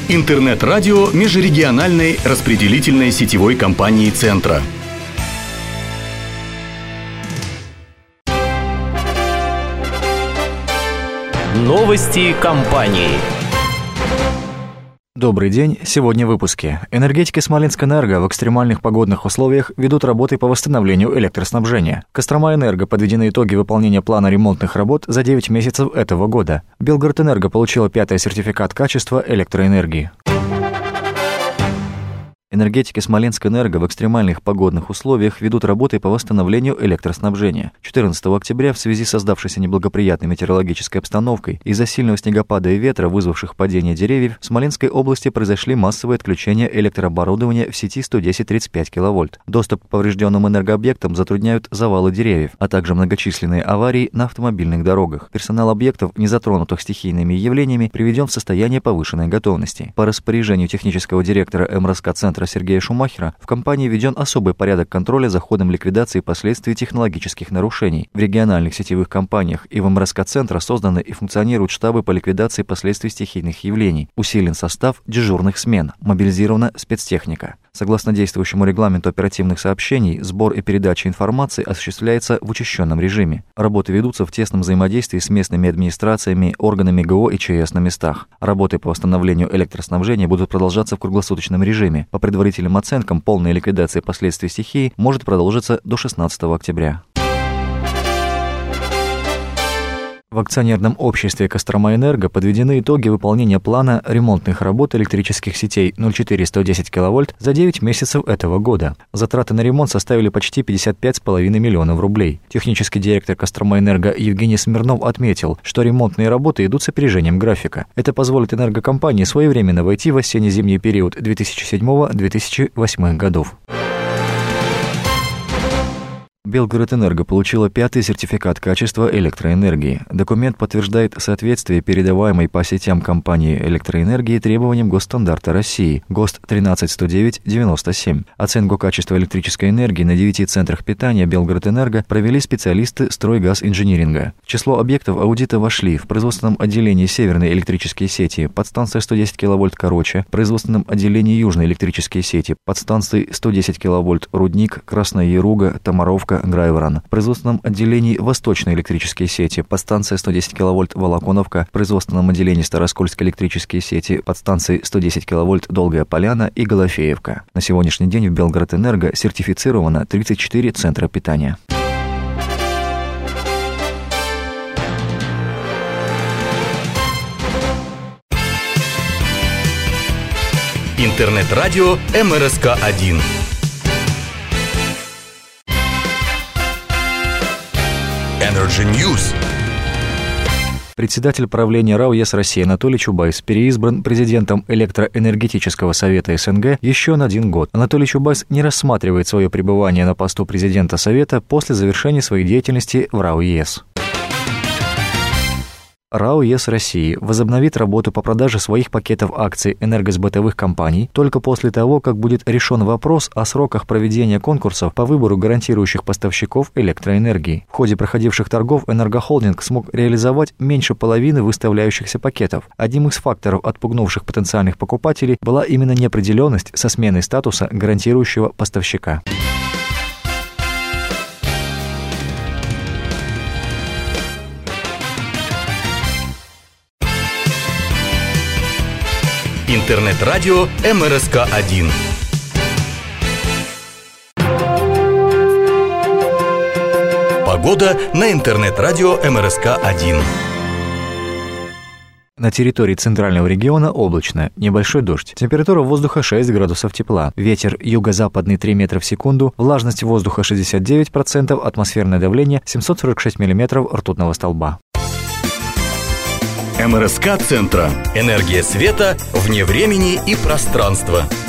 Интернет-радио межрегиональной распределительной сетевой компании «Центра». Новости компании. Добрый день. Сегодня в выпуске. Энергетики Смоленскэнерго в экстремальных погодных условиях ведут работы по восстановлению электроснабжения. Костромаэнерго подведены итоги выполнения плана ремонтных работ за 9 месяцев этого года. Белгородэнерго получила 5-й сертификат качества электроэнергии. Энергетики Смоленскэнерго в экстремальных погодных условиях ведут работы по восстановлению электроснабжения. 14 октября в связи с создавшейся неблагоприятной метеорологической обстановкой из-за сильного снегопада и ветра, вызвавших падение деревьев, в Смоленской области произошли массовые отключения электрооборудования в сети 110-35 кВт. Доступ к поврежденным энергообъектам затрудняют завалы деревьев, а также многочисленные аварии на автомобильных дорогах. Персонал объектов, не затронутых стихийными явлениями, приведен в состояние повышенной готовности. По распоряжению технического директора МРСК-центра Сергея Шумахера в компании введен особый порядок контроля за ходом ликвидации последствий технологических нарушений. В региональных сетевых компаниях и в МРСК-центра созданы и функционируют штабы по ликвидации последствий стихийных явлений. Усилен состав дежурных смен, мобилизирована спецтехника. Согласно действующему регламенту оперативных сообщений, сбор и передача информации осуществляется в учащенном режиме. Работы ведутся в тесном взаимодействии с местными администрациями, органами ГО и ЧС на местах. Работы по восстановлению электроснабжения будут продолжаться в круглосуточном режиме. По предварительным оценкам, полная ликвидация последствий стихии может продолжиться до 16 октября. В акционерном обществе Костромаэнерго подведены итоги выполнения плана ремонтных работ электрических сетей 0,4-110 кВт за 9 месяцев этого года. Затраты на ремонт составили почти 55,5 миллионов рублей. Технический директор Костромаэнерго Евгений Смирнов отметил, что ремонтные работы идут с опережением графика. Это позволит энергокомпании своевременно войти в осенне-зимний период 2007-2008 годов. Белгородэнерго получила 5-й сертификат качества электроэнергии. Документ подтверждает соответствие передаваемой по сетям компании электроэнергии требованиям госстандарта России ГОСТ 13097. Оценку качества электрической энергии на 9 центрах питания Белгородэнерго провели специалисты Стройгазинжиниринга. В число объектов аудита вошли в производственном отделении Северной электрические сети подстанция 110 кВт Короче, в производственном отделении Южной электрические сети подстанции 110 кВт Рудник, Красная Яруга, Томаровка, Грайворон. В производственном отделении Восточной электрические сети подстанция 110 кВт Волоконовка, в производственном отделении Староскольской электрические сети подстанции 110 кВт Долгая Поляна и Голофеевка. На сегодняшний день в Белгородэнерго сертифицировано 34 центра питания. Интернет-радио МРСК-1. Energy News. Председатель правления РАО ЕС России Анатолий Чубайс переизбран президентом Электроэнергетического совета СНГ еще на 1 год. Анатолий Чубайс не рассматривает свое пребывание на посту президента Совета после завершения своей деятельности в РАО ЕС. РАО ЕС России возобновит работу по продаже своих пакетов акций энергосбытовых компаний только после того, как будет решен вопрос о сроках проведения конкурсов по выбору гарантирующих поставщиков электроэнергии. В ходе проходивших торгов Энергохолдинг смог реализовать меньше половины выставляющихся пакетов. Одним из факторов, отпугнувших потенциальных покупателей, была именно неопределенность со сменой статуса гарантирующего поставщика. Интернет-радио МРСК-1. Погода на интернет-радио МРСК-1. На территории центрального региона облачно, небольшой дождь. Температура воздуха 6 градусов тепла. Ветер юго-западный 3 метра в секунду. Влажность воздуха 69%. Атмосферное давление 746 миллиметров ртутного столба. МРСК-центра. Энергия света вне времени и пространства.